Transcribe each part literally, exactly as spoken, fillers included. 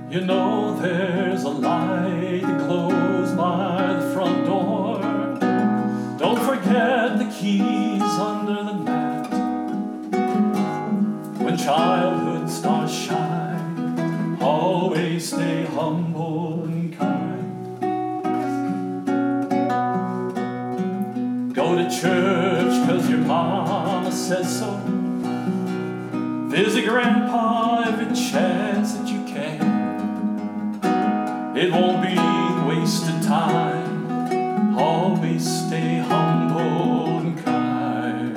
You know there's a light that glows by the front door. Don't forget the keys under the mat. When childhood stars shine, always stay humble and kind. Go to church 'cause your mama says so. Visit grandpa every chance that you can. It won't be wasted time. Always stay humble and kind.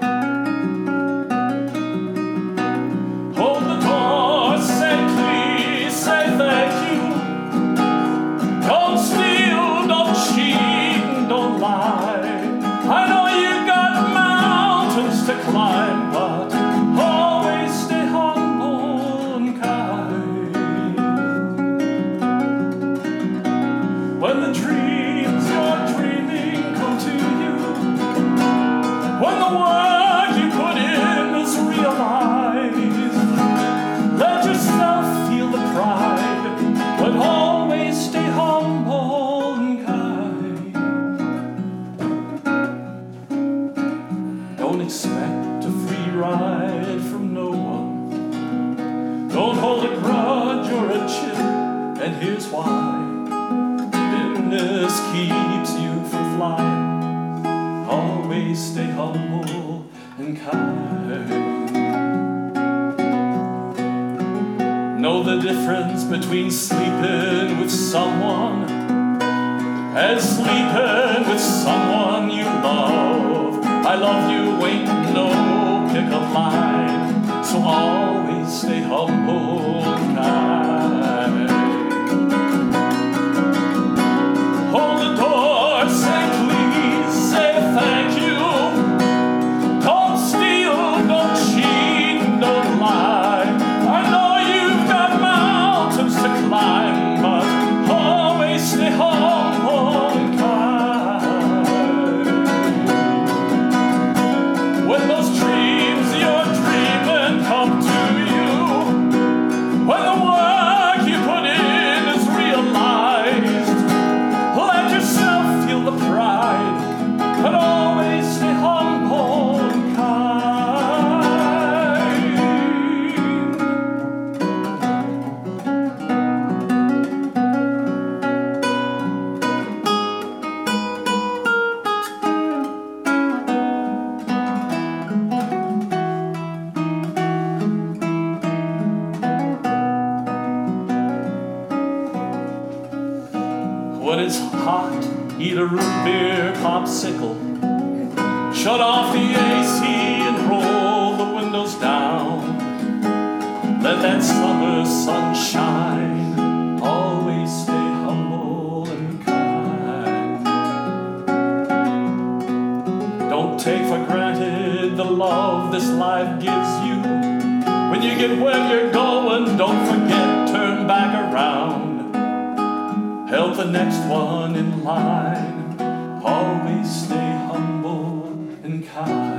Hold the door, say please, say thank you. Don't steal, don't cheat, and don't lie. I know you got mountains to climb, but always stay humble and kind. When the dreams you're dreaming come to you, when the work you put in is realized, let yourself feel the pride, but always stay humble and kind. Don't expect a free ride from no one. Don't hold a grudge or a chip, and here's why. Bitterness keeps you from flying. Always stay humble and kind. Know the difference between sleeping with someone and sleeping with someone you love. I love you ain't no pick-up line, so always stay humble and kind. Hold the door, say please, say thank you. Don't steal, don't cheat, don't lie. I know you've got mountains to climb, but always stay humble and kind. When those dreams you're dreaming come to you, when the work you put in is realized, let yourself feel the pride, but always stay humble and kind. When it's hot, eat a root beer popsicle. Shut off the A C and roll the windows down. Let that summer sun shine. Always stay humble and kind. Don't take for granted the love this life gives you. When you get where you're going, don't forget, turn back around. Help the next one in line. Always stay humble and kind.